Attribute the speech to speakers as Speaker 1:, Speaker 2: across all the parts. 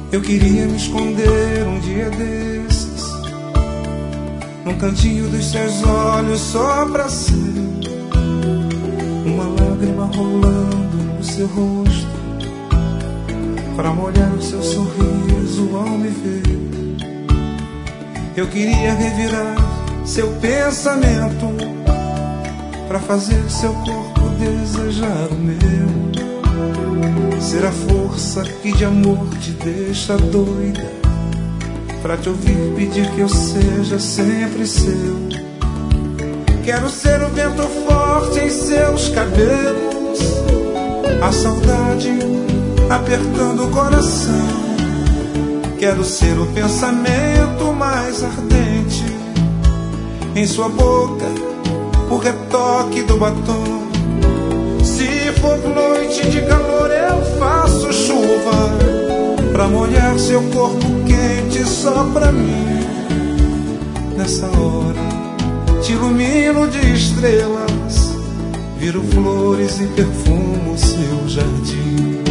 Speaker 1: Eu queria me esconder um dia desses, num cantinho dos seus olhos, só pra ser uma lágrima rolando no seu rosto, pra molhar o seu sorriso ao me ver. Eu queria revirar seu pensamento, pra fazer seu corpo desejar o meu. Ser a força que de amor te deixa doida, pra te ouvir pedir que eu seja sempre seu. Quero ser o vento forte em seus cabelos, a saudade apertando o coração. Quero ser o pensamento mais ardente em sua boca, o retoque do batom. Se for noite de calor eu faço chuva, pra molhar seu corpo quente só pra mim. Nessa hora te ilumino de estrelas, viro flores e perfumo seu jardim.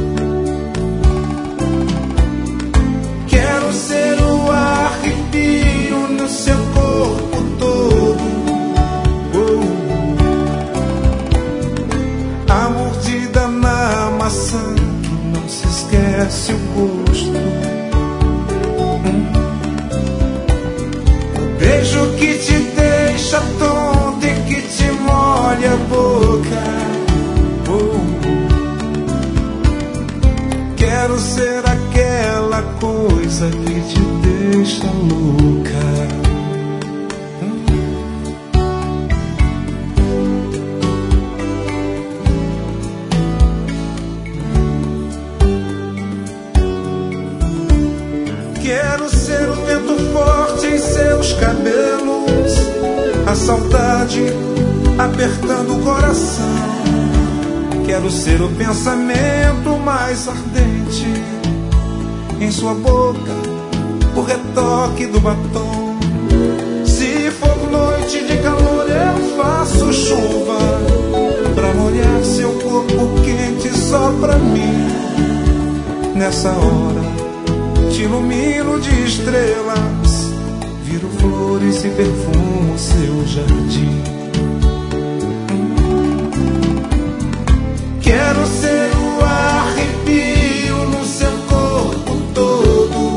Speaker 1: Quero ser o arrepio no seu corpo todo, a mordida na maçã que não se esquece o gosto, o beijo que te deixa tonto e que te molha a boca. Quero ser aquela coisa que te deixa louca. Quero ser o vento forte em seus cabelos, a saudade apertando o coração. Quero ser o pensamento mais ardente em sua boca, o retoque do batom. Se for noite de calor eu faço chuva, pra molhar seu corpo quente só pra mim. Nessa hora te ilumino de estrelas, viro flores e perfumo seu jardim. Quero ser o arrepio no seu corpo todo,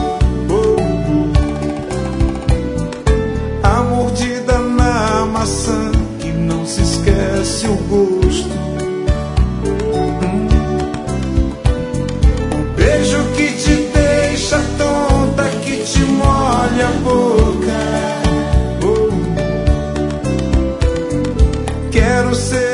Speaker 1: a mordida na maçã que não se esquece o gosto, o beijo que te deixa tonta, que te molha a boca. Quero ser